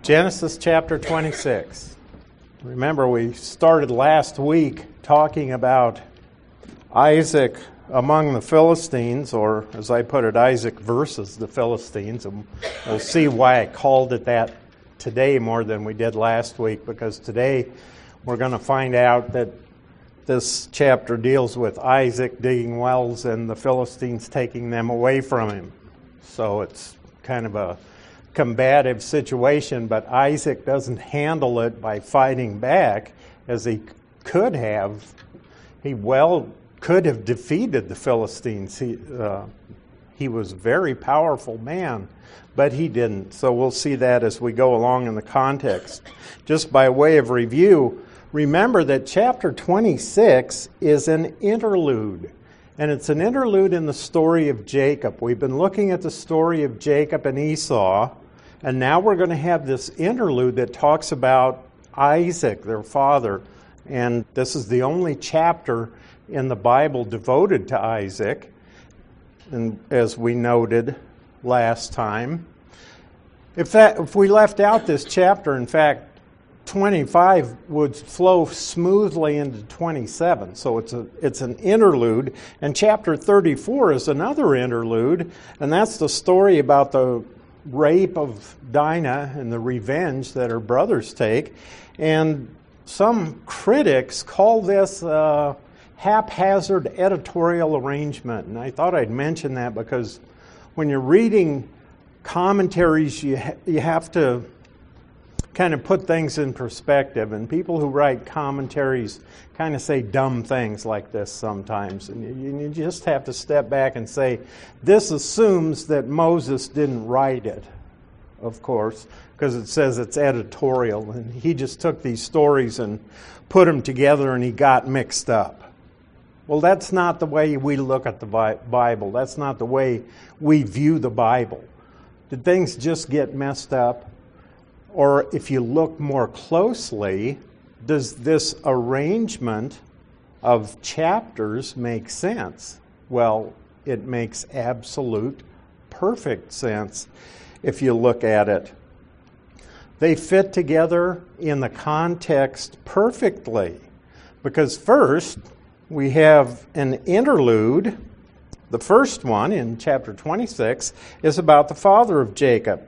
Genesis chapter 26. Remember, we started last week talking about Isaac among the Philistines, or as I put it, Isaac versus the Philistines. And we'll see why I called it that today more than we did last week, because today we're going to find out that this chapter deals with Isaac digging wells and the Philistines taking them away from him. So it's kind of a combative situation, but Isaac doesn't handle it by fighting back as he could have. He could have defeated the Philistines. He was a very powerful man, but he didn't. So we'll see that as we go along in the context. Just by way of review, remember that chapter 26 is an interlude. And it's an interlude in the story of Jacob. We've been looking at the story of Jacob and Esau, and now we're going to have this interlude that talks about Isaac, their father. And this is the only chapter in the Bible devoted to Isaac, and as we noted last time. If we left out this chapter, in fact, 25 would flow smoothly into 27. So it's an interlude. And chapter 34 is another interlude, and that's the story about the rape of Dinah and the revenge that her brothers take. And some critics call this a haphazard editorial arrangement. And I thought I'd mention that because when you're reading commentaries, you have to kind of put things in perspective, and people who write commentaries kind of say dumb things like this sometimes, and you just have to step back and say, this assumes that Moses didn't write it, of course, because it says it's editorial, and he just took these stories and put them together and he got mixed up. Well, that's not the way we look at the Bible. That's not the way we view the Bible. Did things just get messed up? Or if you look more closely, does this arrangement of chapters make sense? Well, it makes absolute, perfect sense if you look at it. They fit together in the context perfectly. Because first, we have an interlude. The first one in chapter 26 is about the father of Jacob.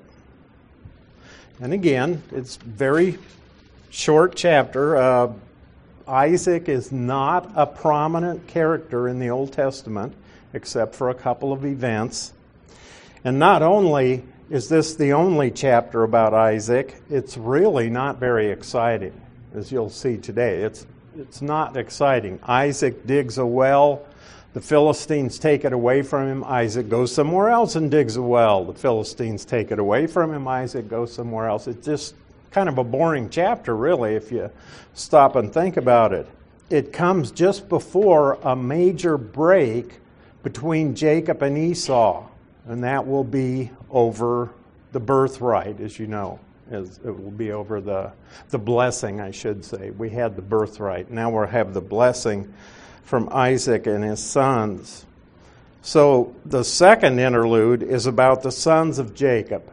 And again, it's a very short chapter. Isaac is not a prominent character in the Old Testament, except for a couple of events. And not only is this the only chapter about Isaac, it's really not very exciting, as you'll see today. It's not exciting. Isaac digs a well. The Philistines take it away from him. Isaac goes somewhere else and digs a well. The Philistines take it away from him. Isaac goes somewhere else. It's just kind of a boring chapter, really, if you stop and think about it. It comes just before a major break between Jacob and Esau, and that will be over the birthright, as you know. It will be over the blessing, I should say. We had the birthright. Now we'll have the blessing from Isaac and his sons. So the second interlude is about the sons of Jacob.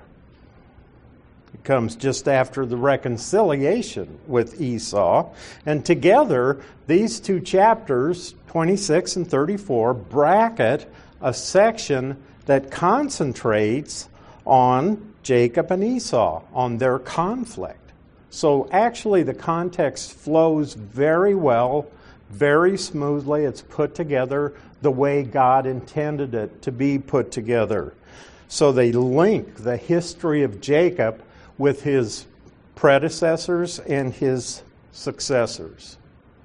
It comes just after the reconciliation with Esau. And together, these two chapters, 26 and 34, bracket a section that concentrates on Jacob and Esau, on their conflict. So actually the context flows very well, very smoothly. It's put together the way God intended it to be put together. So they link the history of Jacob with his predecessors and his successors.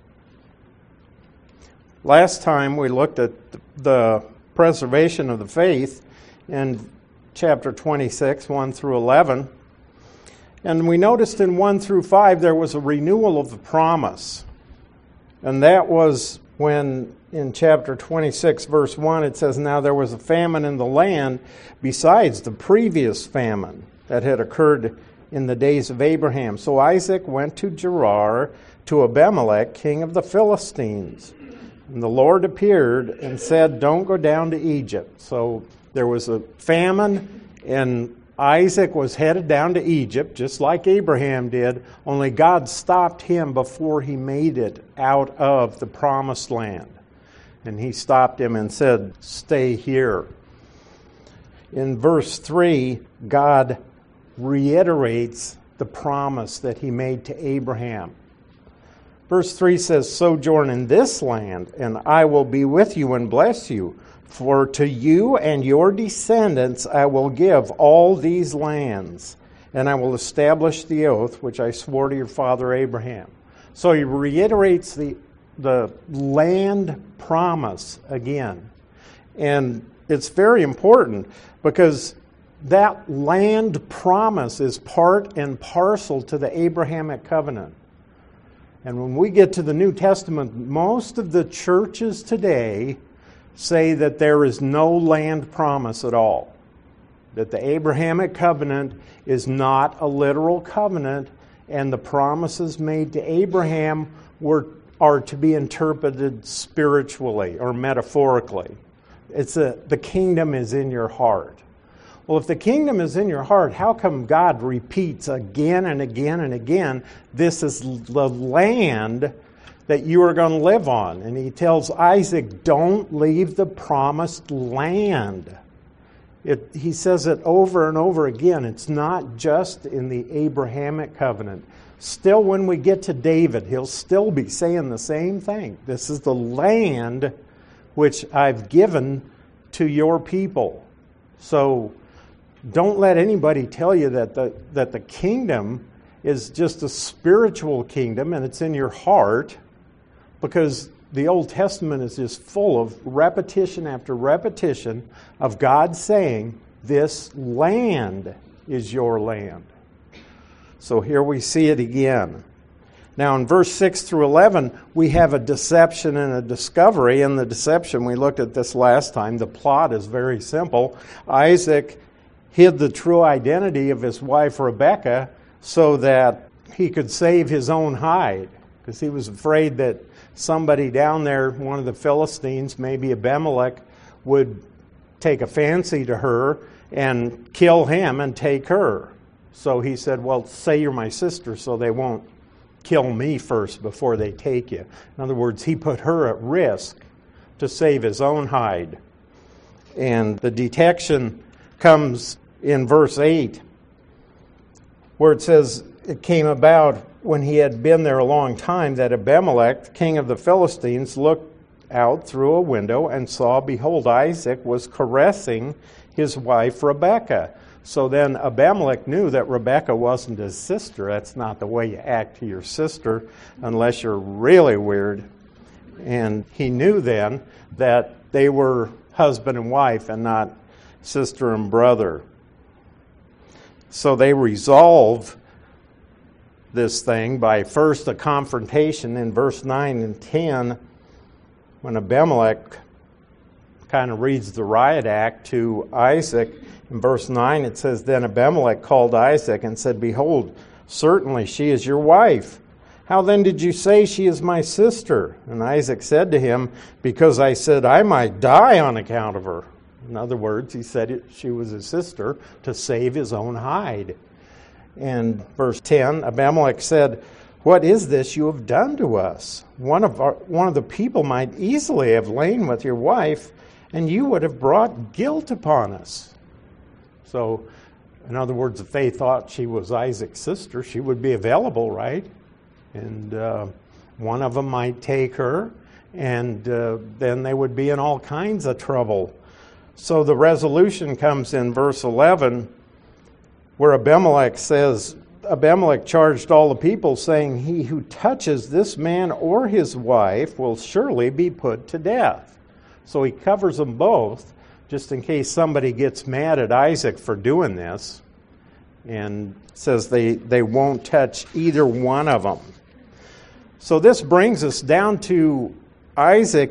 Last time we looked at the preservation of the faith in chapter 26, 1 through 11. And we noticed in 1 through 5 there was a renewal of the promise. And that was when in chapter 26, verse 1, it says, "Now there was a famine in the land besides the previous famine that had occurred in the days of Abraham. So Isaac went to Gerar to Abimelech, king of the Philistines. And the Lord appeared and said, 'Don't go down to Egypt.'" So there was a famine in Isaac was headed down to Egypt, just like Abraham did, only God stopped him before he made it out of the promised land. And he stopped him and said, "Stay here." In verse 3, God reiterates the promise that he made to Abraham. Verse 3 says, "Sojourn in this land, and I will be with you and bless you. For to you and your descendants I will give all these lands, and I will establish the oath which I swore to your father Abraham." So he reiterates the land promise again. And it's very important because that land promise is part and parcel to the Abrahamic covenant. And when we get to the New Testament, most of the churches today say that there is no land promise at all. That the Abrahamic covenant is not a literal covenant, and the promises made to Abraham are to be interpreted spiritually or metaphorically. The kingdom is in your heart. Well, if the kingdom is in your heart, how come God repeats again and again and again, this is the land that you are going to live on? And he tells Isaac, don't leave the promised land. He says it over and over again. It's not just in the Abrahamic covenant. Still, when we get to David, he'll still be saying the same thing. This is the land which I've given to your people. So don't let anybody tell you that the kingdom is just a spiritual kingdom and it's in your heart, because the Old Testament is just full of repetition after repetition of God saying, this land is your land. So here we see it again. Now in verse 6 through 11, we have a deception and a discovery. And the deception, we looked at this last time. The plot is very simple. Isaac hid the true identity of his wife Rebekah so that he could save his own hide, because he was afraid that somebody down there, one of the Philistines, maybe Abimelech, would take a fancy to her and kill him and take her. So he said, well, say you're my sister so they won't kill me first before they take you. In other words, he put her at risk to save his own hide. And the detection comes in verse 8, where it says, it came about when he had been there a long time that Abimelech, king of the Philistines, looked out through a window and saw, behold, Isaac was caressing his wife Rebekah. So then Abimelech knew that Rebekah wasn't his sister. That's not the way you act to your sister unless you're really weird. And he knew then that they were husband and wife and not sister and brother. So they resolve this thing by first a confrontation in verse 9 and 10, when Abimelech kind of reads the riot act to Isaac. In verse 9 it says, then Abimelech called Isaac and said, behold, certainly she is your wife. How then did you say she is my sister? And Isaac said to him, because I said I might die on account of her. In other words, he said she was his sister to save his own hide. And verse 10, Abimelech said, what is this you have done to us? One of the people might easily have lain with your wife, and you would have brought guilt upon us. So, in other words, if they thought she was Isaac's sister, she would be available, right? And one of them might take her, and then they would be in all kinds of trouble. So the resolution comes in verse 11, where Abimelech charged all the people, saying, he who touches this man or his wife will surely be put to death. So he covers them both, just in case somebody gets mad at Isaac for doing this, and says they won't touch either one of them. So this brings us down to Isaac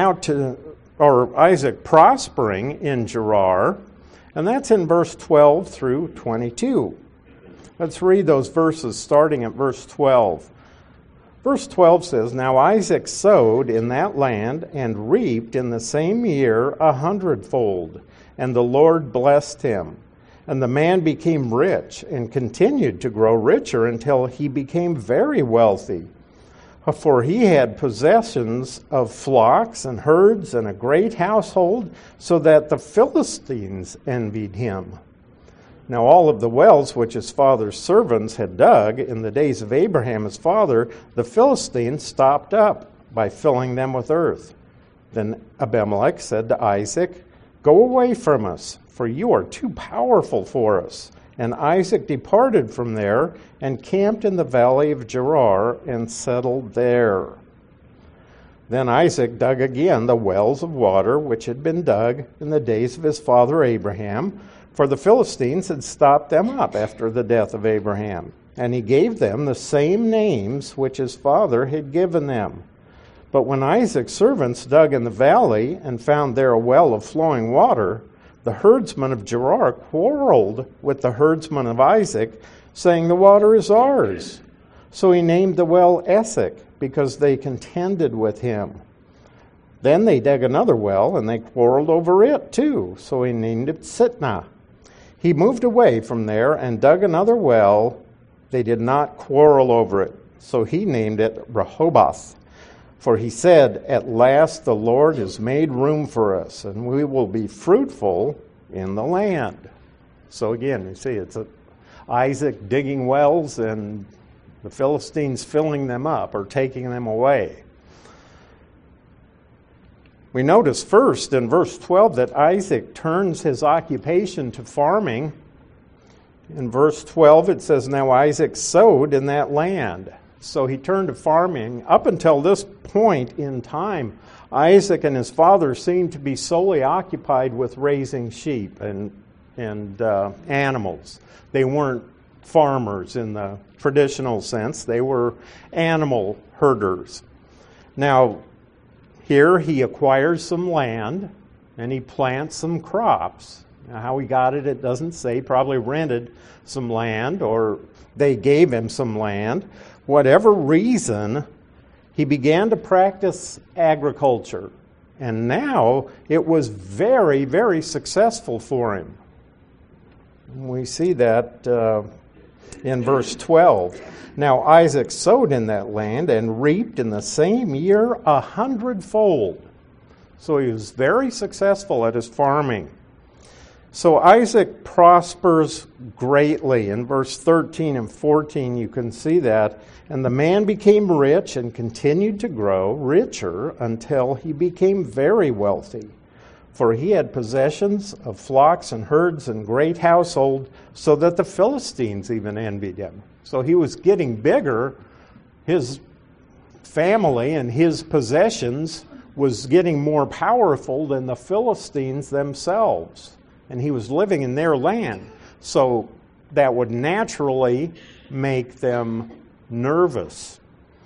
Isaac prospering in Gerar, and that's in verse 12 through 22. Let's read those verses starting at verse 12. Verse 12 says, now Isaac sowed in that land and reaped in the same year 100-fold, and the Lord blessed him. And the man became rich and continued to grow richer until he became very wealthy. For he had possessions of flocks and herds and a great household, so that the Philistines envied him. Now all of the wells which his father's servants had dug in the days of Abraham his father, the Philistines stopped up by filling them with earth. Then Abimelech said to Isaac, "Go away from us, for you are too powerful for us." And Isaac departed from there and camped in the valley of Gerar and settled there. Then Isaac dug again the wells of water which had been dug in the days of his father Abraham, for the Philistines had stopped them up after the death of Abraham. And he gave them the same names which his father had given them. But when Isaac's servants dug in the valley and found there a well of flowing water, the herdsmen of Gerar quarreled with the herdsmen of Isaac, saying, "The water is ours." So he named the well Esek, because they contended with him. Then they dug another well, and they quarreled over it too. So he named it Sitnah. He moved away from there and dug another well. They did not quarrel over it. So he named it Rehoboth. For he said, "At last the Lord has made room for us, and we will be fruitful in the land." So again, you see, it's Isaac digging wells and the Philistines filling them up or taking them away. We notice first in verse 12 that Isaac turns his occupation to farming. In verse 12 it says, "Now Isaac sowed in that land." So he turned to farming. Up until this point in time, Isaac and his father seemed to be solely occupied with raising sheep and animals. They weren't farmers in the traditional sense. They were animal herders. Now, here he acquires some land and he plants some crops. Now, how he got it, it doesn't say. Probably rented some land or they gave him some land. Whatever reason, he began to practice agriculture. And now it was very, very successful for him. We see that in verse 12. "Now Isaac sowed in that land and reaped in the same year 100-fold. So he was very successful at his farming. So Isaac prospers greatly. In verse 13 and 14 you can see that. "And the man became rich and continued to grow richer until he became very wealthy. For he had possessions of flocks and herds and great household, so that the Philistines even envied him." So he was getting bigger. His family and his possessions was getting more powerful than the Philistines themselves. And he was living in their land. So that would naturally make them nervous.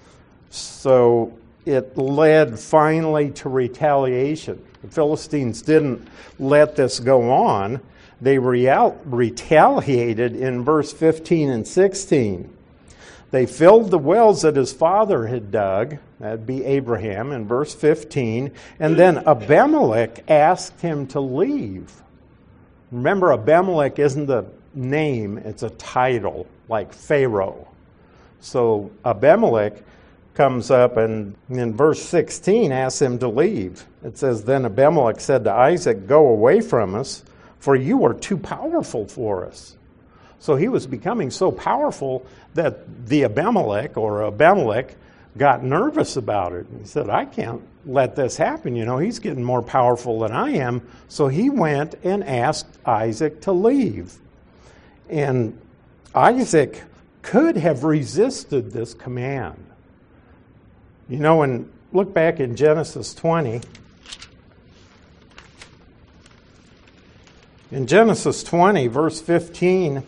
So it led finally to retaliation. The Philistines didn't let this go on. They retaliated in verse 15 and 16. They filled the wells that his father had dug, that'd be Abraham in verse 15, and then Abimelech asked him to leave. Remember, Abimelech isn't a name, it's a title, like Pharaoh. So Abimelech comes up and in verse 16 asks him to leave. It says, "Then Abimelech said to Isaac, 'Go away from us, for you are too powerful for us.'" So he was becoming so powerful that the Abimelech got nervous about it. He said, "I can't let this happen. You know, he's getting more powerful than I am." So he went and asked Isaac to leave. And Isaac could have resisted this command. You know, and look back in Genesis 20. In Genesis 20, verse 15,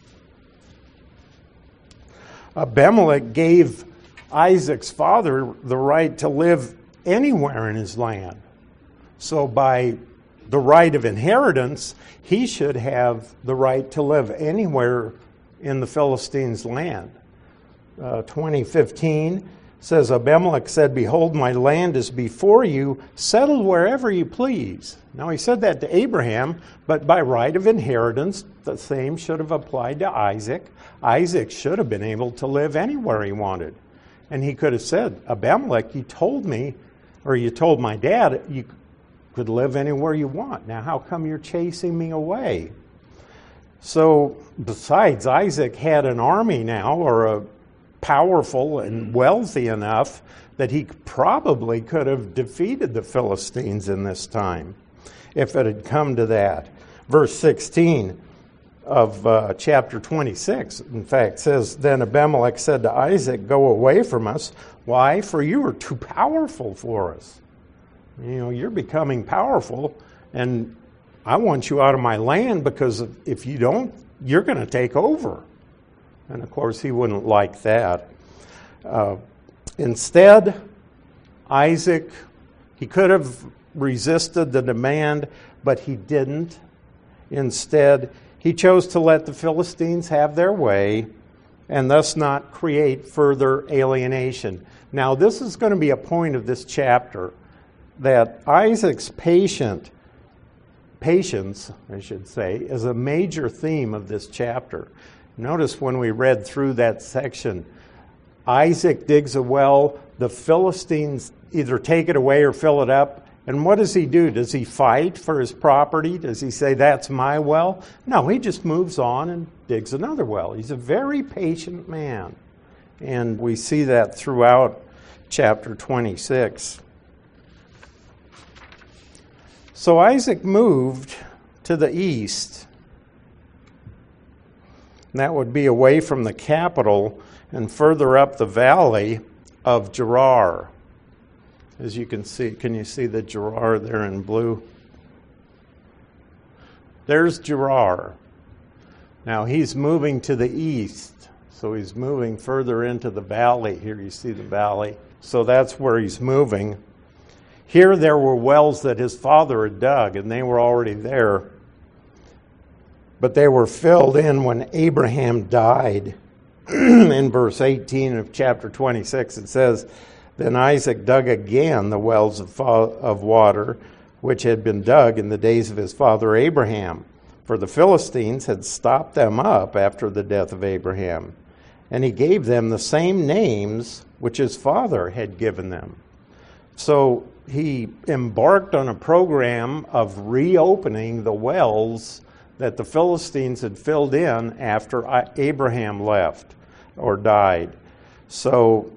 Abimelech gave Isaac's father the right to live anywhere in his land. So by the right of inheritance, he should have the right to live anywhere in the Philistines' land. 20:15, says, Abimelech said, "Behold, my land is before you. Settle wherever you please." Now he said that to Abraham, but by right of inheritance, the same should have applied to Isaac. Isaac should have been able to live anywhere he wanted. And he could have said, "Abimelech, you told me, or you told my dad, you could live anywhere you want. Now how come you're chasing me away?" So besides, Isaac had an army now, or a powerful and wealthy enough that he probably could have defeated the Philistines in this time if it had come to that. Verse 16 of chapter 26, in fact, says, "Then Abimelech said to Isaac, 'Go away from us. Why? For you are too powerful for us.'" You're becoming powerful, and I want you out of my land, because if you don't, you're going to take over. And of course, he wouldn't like that. Instead, Isaac, he could have resisted the demand, but he didn't. Instead, he chose to let the Philistines have their way and thus not create further alienation. Now, this is going to be a point of this chapter, that Isaac's patience, I should say, is a major theme of this chapter. Notice when we read through that section, Isaac digs a well, the Philistines either take it away or fill it up. And what does he do? Does he fight for his property? Does he say, "That's my well"? No, he just moves on and digs another well. He's a very patient man. And we see that throughout chapter 26. So Isaac moved to the east. And that would be away from the capital and further up the valley of Gerar. As you can see, can you see the Gerar there in blue? There's Gerar. Now he's moving to the east, so he's moving further into the valley. Here you see the valley. So that's where he's moving. Here there were wells that his father had dug, and they were already there. But they were filled in when Abraham died. In verse 18 of chapter 26, it says, "Then Isaac dug again the wells of water, which had been dug in the days of his father Abraham. For the Philistines had stopped them up after the death of Abraham. And he gave them the same names which his father had given them." So he embarked on a program of reopening the wells that the Philistines had filled in after Abraham left or died. So,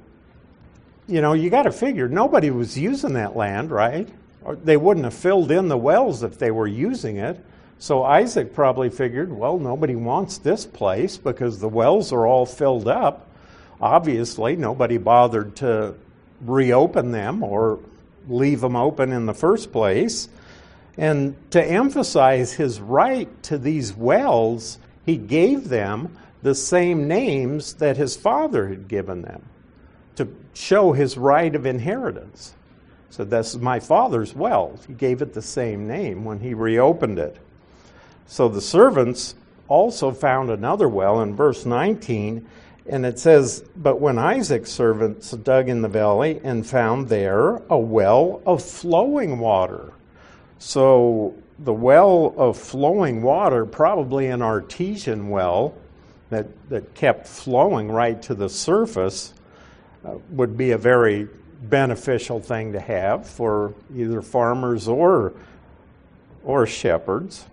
you got to figure, nobody was using that land, right? Or they wouldn't have filled in the wells if they were using it. So Isaac probably figured, well, nobody wants this place because the wells are all filled up. Obviously, nobody bothered to reopen them or leave them open in the first place. And to emphasize his right to these wells, he gave them the same names that his father had given them to show his right of inheritance. So this is my father's well. He gave it the same name when he reopened it. So the servants also found another well in verse 19, and it says, "But when Isaac's servants dug in the valley and found there a well of flowing water." So the well of flowing water, probably an artesian well that kept flowing right to the surface, would be a very beneficial thing to have for either farmers or shepherds.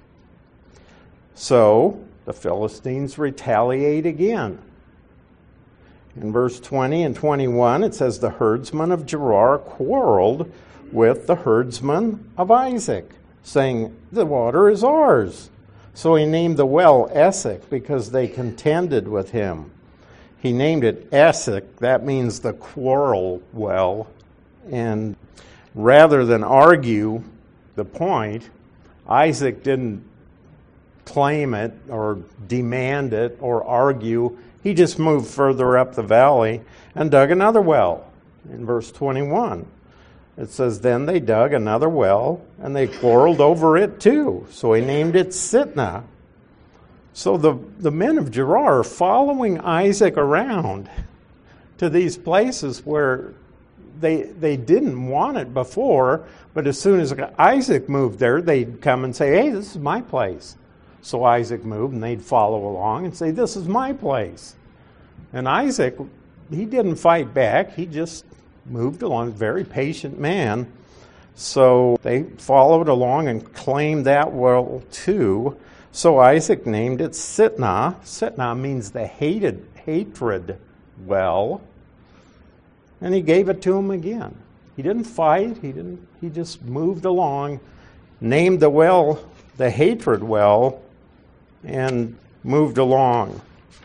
So the Philistines retaliate again. In verse 20 and 21, it says, "The herdsmen of Gerar quarreled with the herdsman of Isaac, saying, 'The water is ours.' So he named the well Esek, because they contended with him. He named it Esek, that means the quarrel well. And rather than argue the point, Isaac didn't claim it or demand it or argue. He just moved further up the valley and dug another well. In verse 21, it says, "Then they dug another well, and they quarreled over it too. So he named it Sitnah." So the men of Gerar are following Isaac around. to these places where they didn't want it before, but as soon as Isaac moved there, they'd come and say, hey, this is my place. So Isaac moved, and they'd follow along and say, this is my place. And Isaac, he didn't fight back. He just moved along, very patient man. So they followed along and claimed that well too. So Isaac named it Sitnah. Sitnah means the hatred well. And he gave it to him again. He didn't fight. He just moved along, named the well the hatred well, and moved along.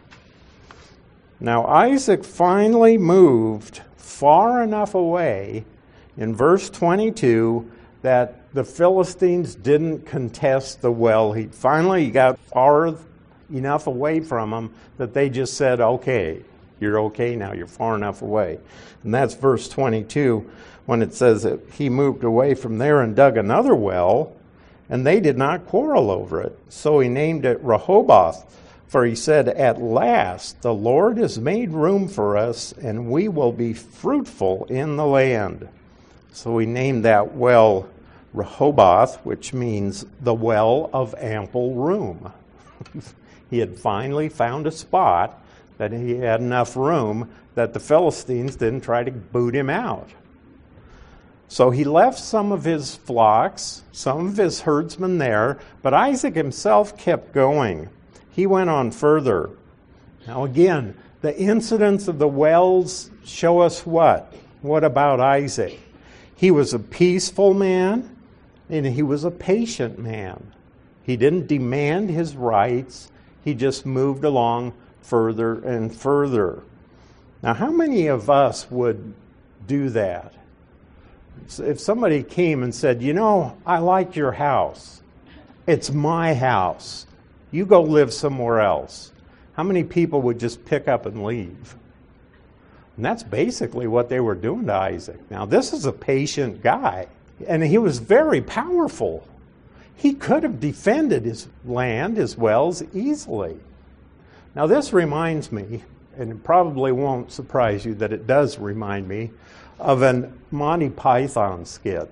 Now Isaac finally moved far enough away in verse 22 that the Philistines didn't contest the well. He finally got far enough away from them that they just said, okay, you're okay now, you're far enough away. And that's verse 22 when it says that he moved away from there and dug another well, and they did not quarrel over it. So he named it Rehoboth, for he said, at last the Lord has made room for us, and we will be fruitful in the land. So he named that well Rehoboth, which means the well of ample room. He had finally found a spot that he had enough room that the Philistines didn't try to boot him out. So he left some of his flocks, some of his herdsmen there, but Isaac himself kept going. He went on further. Now again, the incidents of the wells show us what? What about Isaac? He was a peaceful man, and he was a patient man. He didn't demand his rights. He just moved along further and further. Now, how many of us would do that? If somebody came and said, you know, I like your house. It's my house. You go live somewhere else. How many people would just pick up and leave? And that's basically what they were doing to Isaac. Now, this is a patient guy, and he was very powerful. He could have defended his land, his wells, easily. Now, this reminds me, and it probably won't surprise you that it does remind me, of an Monty Python skit.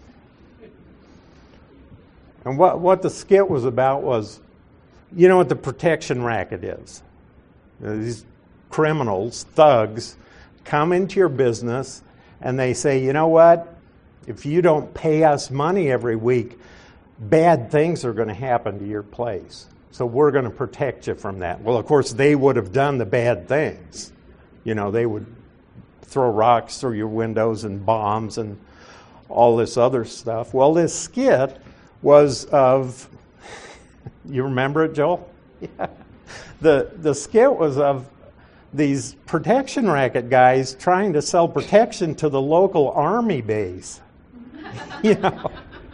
And what the skit was about was, you know what the protection racket is? These criminals, thugs, come into your business and they say, you know what? If you don't pay us money every week, bad things are going to happen to your place. So we're going to protect you from that. Well, of course, they would have done the bad things. You know, they would throw rocks through your windows and bombs and all this other stuff. Well, this skit was of, you remember it, Joel? Yeah. The skit was of these protection racket guys trying to sell protection to the local army base. You know?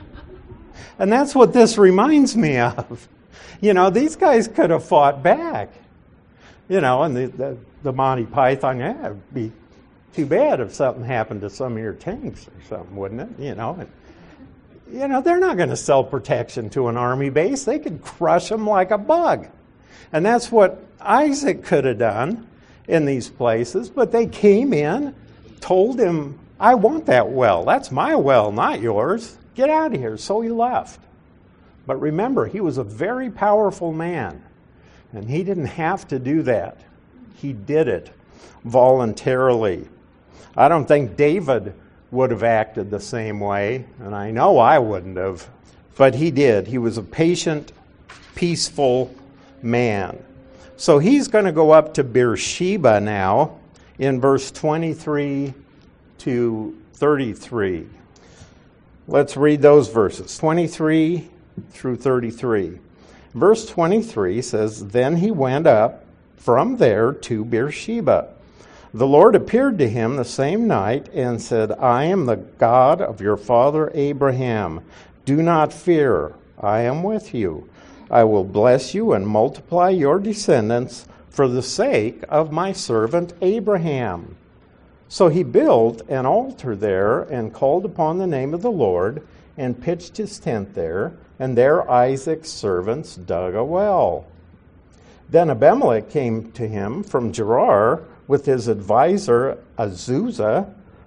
And that's what this reminds me of. You know, these guys could have fought back. You know, and the Monty Python, yeah, it'd be too bad if something happened to some of your tanks or something, wouldn't it? You know, they're not going to sell protection to an army base. They could crush them like a bug. And that's what Isaac could have done in these places, but they came in, told him, I want that well. That's my well, not yours. Get out of here. So he left. But remember, he was a very powerful man, and he didn't have to do that. He did it voluntarily. I don't think David would have acted the same way, and I know I wouldn't have, but he did. He was a patient, peaceful man. So he's going to go up to Beersheba now in verse 23 to 33. Let's read those verses, 23 through 33. Verse 23 says, Then he went up from there to Beersheba. The Lord appeared to him the same night and said, I am the God of your father Abraham. Do not fear, I am with you. I will bless you and multiply your descendants for the sake of my servant Abraham. So he built an altar there and called upon the name of the Lord and pitched his tent there, and there Isaac's servants dug a well. Then Abimelech came to him from Gerar with his advisor Ahuzah,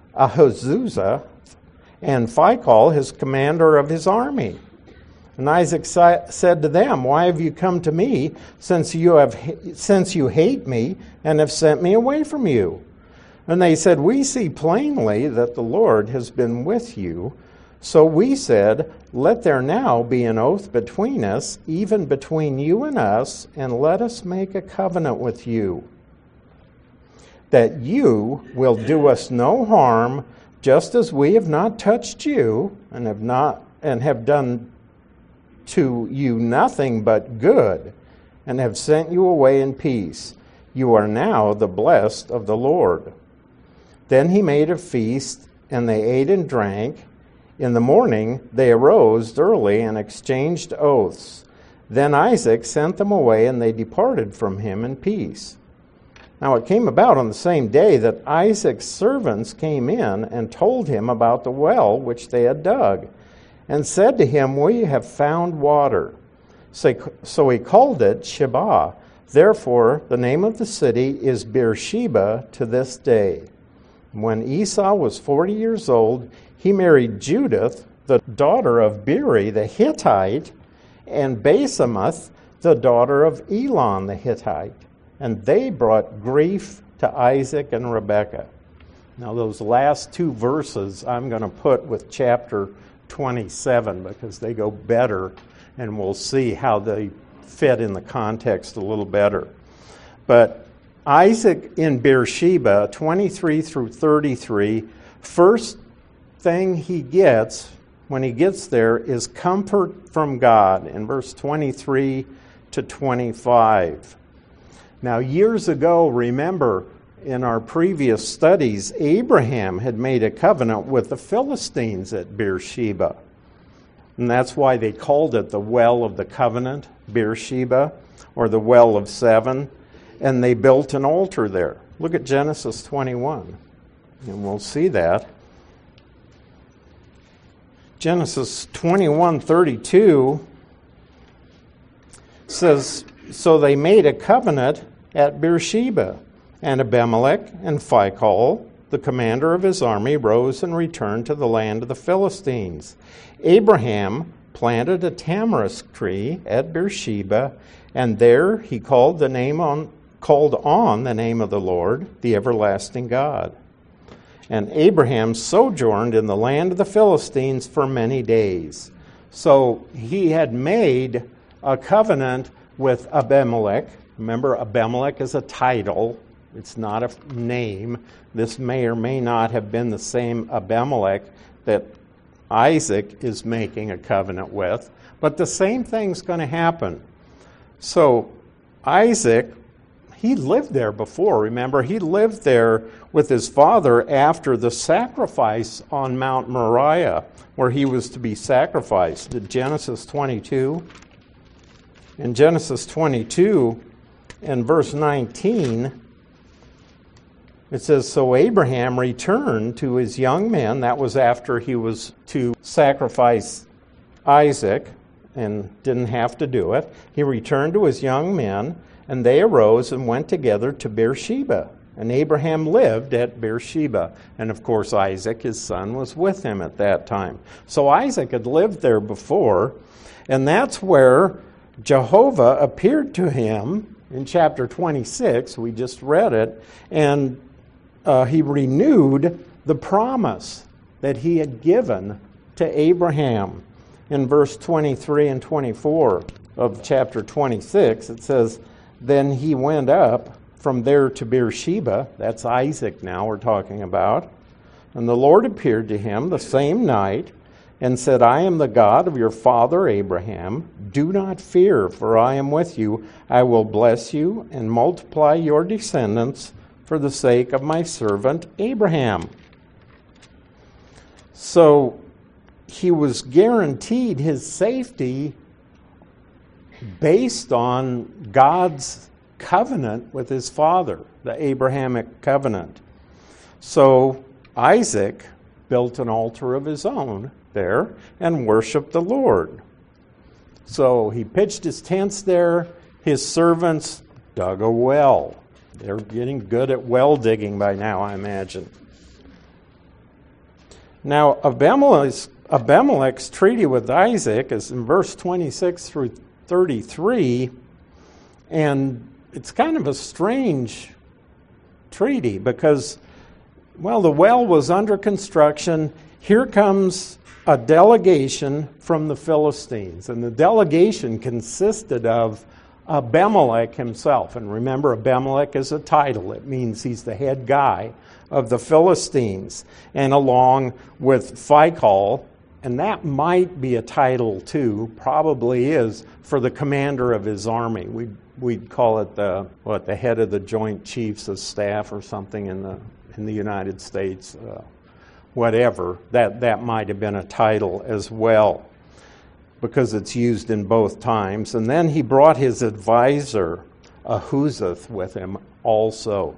and Phicol, his commander of his army. And Isaac said to them, "Why have you come to me, since you hate me and have sent me away from you?" And they said, "We see plainly that the Lord has been with you." So we said, "Let there now be an oath between us, even between you and us, and let us make a covenant with you, that you will do us no harm, just as we have not touched you and have done to you nothing but good, and have sent you away in peace. You are now the blessed of the Lord." Then he made a feast, and they ate and drank. In the morning they arose early and exchanged oaths. Then Isaac sent them away, and they departed from him in peace. Now it came about on the same day that Isaac's servants came in and told him about the well which they had dug, and said to him, "We have found water." So he called it Sheba. Therefore the name of the city is Beersheba to this day. When Esau was 40 years old, he married Judith, the daughter of Beeri the Hittite, and Basemath, the daughter of Elon the Hittite. And they brought grief to Isaac and Rebekah. Now those last two verses I'm going to put with chapter 27 because they go better, and we'll see how they fit in the context a little better. But Isaac in Beersheba, 23 through 33, first thing he gets when he gets there is comfort from God in verse 23 to 25. Now, years ago, remember, in our previous studies, Abraham had made a covenant with the Philistines at Beersheba. And that's why they called it the Well of the Covenant, Beersheba, or the Well of Seven. And they built an altar there. Look at Genesis 21, and we'll see that. Genesis 21:32 says, "So they made a covenant at Beersheba, and Abimelech and Phicol, the commander of his army, rose and returned to the land of the Philistines. Abraham planted a tamarisk tree at Beersheba, and there he called on the name of the Lord, the everlasting God. And Abraham sojourned in the land of the Philistines for many days." So he had made a covenant with Abimelech. Remember, Abimelech is a title. It's not a name. This may or may not have been the same Abimelech that Isaac is making a covenant with. But the same thing's going to happen. So Isaac, he lived there before. Remember, he lived there with his father after the sacrifice on Mount Moriah, where he was to be sacrificed. In Genesis 22, in Genesis 22, in verse 19, it says, "So Abraham returned to his young men." That was after he was to sacrifice Isaac and didn't have to do it. He returned to his young men, and they arose and went together to Beersheba. And Abraham lived at Beersheba. And of course, Isaac, his son, was with him at that time. So Isaac had lived there before, and that's where Jehovah appeared to him in chapter 26. We just read it. And he renewed the promise that he had given to Abraham. In verse 23 and 24 of chapter 26, it says, "Then he went up from there to Beersheba," that's Isaac now we're talking about, "and the Lord appeared to him the same night and said, I am the God of your father Abraham. Do not fear, for I am with you. I will bless you and multiply your descendants for the sake of my servant Abraham." So he was guaranteed his safety based on God's covenant with his father, the Abrahamic covenant. So Isaac built an altar of his own there and worshiped the Lord. So he pitched his tents there. His servants dug a well. They're getting good at well digging by now, I imagine. Now, Abimelech's treaty with Isaac is in verse 26 through 33, and it's kind of a strange treaty because, well, the well was under construction. Here comes a delegation from the Philistines, and the delegation consisted of Abimelech himself. And remember, Abimelech is a title. It means he's the head guy of the Philistines, and along with Phicol, and that might be a title too, probably is, for the commander of his army. We'd call it the head of the Joint Chiefs of Staff or something in the United States. Whatever, that might have been a title as well, because it's used in both times. And then he brought his advisor, Ahuzzath, with him also.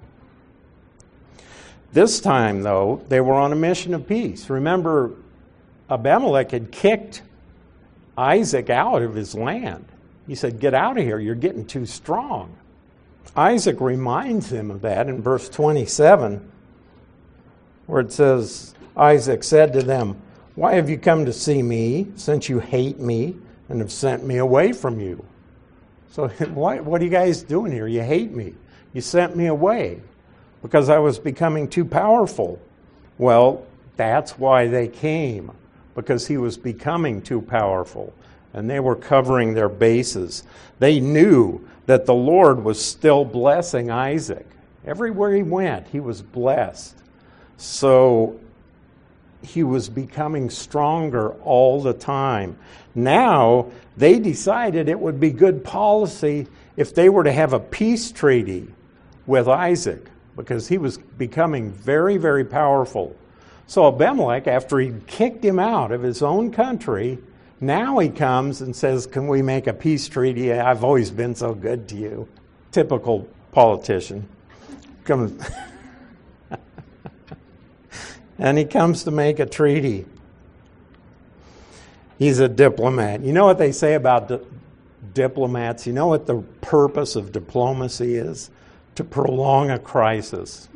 This time, though, they were on a mission of peace. Remember, Abimelech had kicked Isaac out of his land. He said, "Get out of here, you're getting too strong." Isaac reminds him of that in verse 27, where it says, Isaac said to them, "Why have you come to see me, since you hate me and have sent me away from you?" So what are you guys doing here? You hate me. You sent me away because I was becoming too powerful. Well, that's why they came, because he was becoming too powerful, and they were covering their bases. They knew that the Lord was still blessing Isaac. Everywhere he went, he was blessed. So he was becoming stronger all the time. Now, they decided it would be good policy if they were to have a peace treaty with Isaac, because he was becoming very, very powerful. So Abimelech, after he kicked him out of his own country, now he comes and says, "Can we make a peace treaty? I've always been so good to you." Typical politician. And he comes to make a treaty. He's a diplomat. You know what they say about diplomats? You know what the purpose of diplomacy is? To prolong a crisis.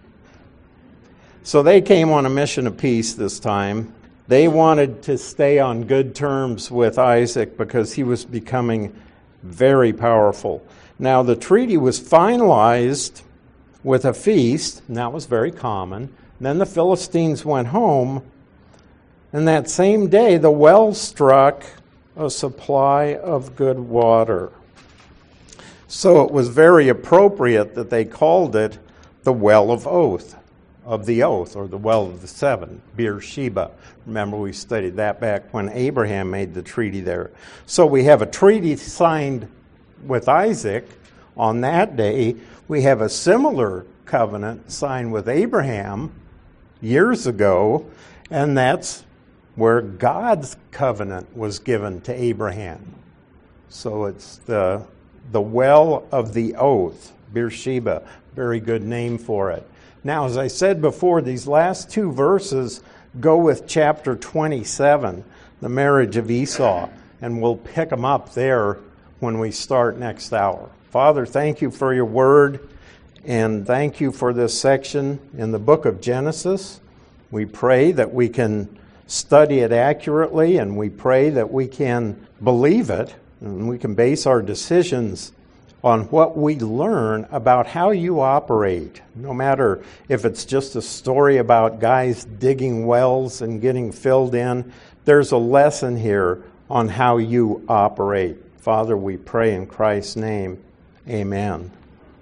So they came on a mission of peace this time. They wanted to stay on good terms with Isaac because he was becoming very powerful. Now, the treaty was finalized with a feast, and that was very common. Then the Philistines went home, and that same day the well struck a supply of good water. So it was very appropriate that they called it the Well of the Oath, or the Well of the Seven, Beersheba. Remember, we studied that back when Abraham made the treaty there. So we have a treaty signed with Isaac on that day. We have a similar covenant signed with Abraham years ago, and that's where God's covenant was given to Abraham. So it's the Well of the Oath, Beersheba, very good name for it. Now, as I said before, these last two verses go with chapter 27, the marriage of Esau, and we'll pick them up there when we start next hour. Father, thank you for your word, and thank you for this section in the book of Genesis. We pray that we can study it accurately, and we pray that we can believe it, and we can base our decisions on what we learn about how you operate. No matter if it's just a story about guys digging wells and getting filled in, there's a lesson here on how you operate. Father, we pray in Christ's name. Amen.